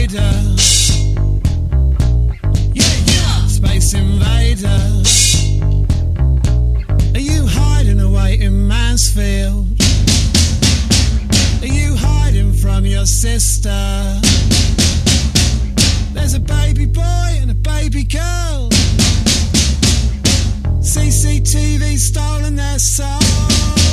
invader. Yeah, space invader. Are you hiding away in Mansfield? Are you hiding from your sister? There's a baby boy and a baby girl. CCTV stolen their soul.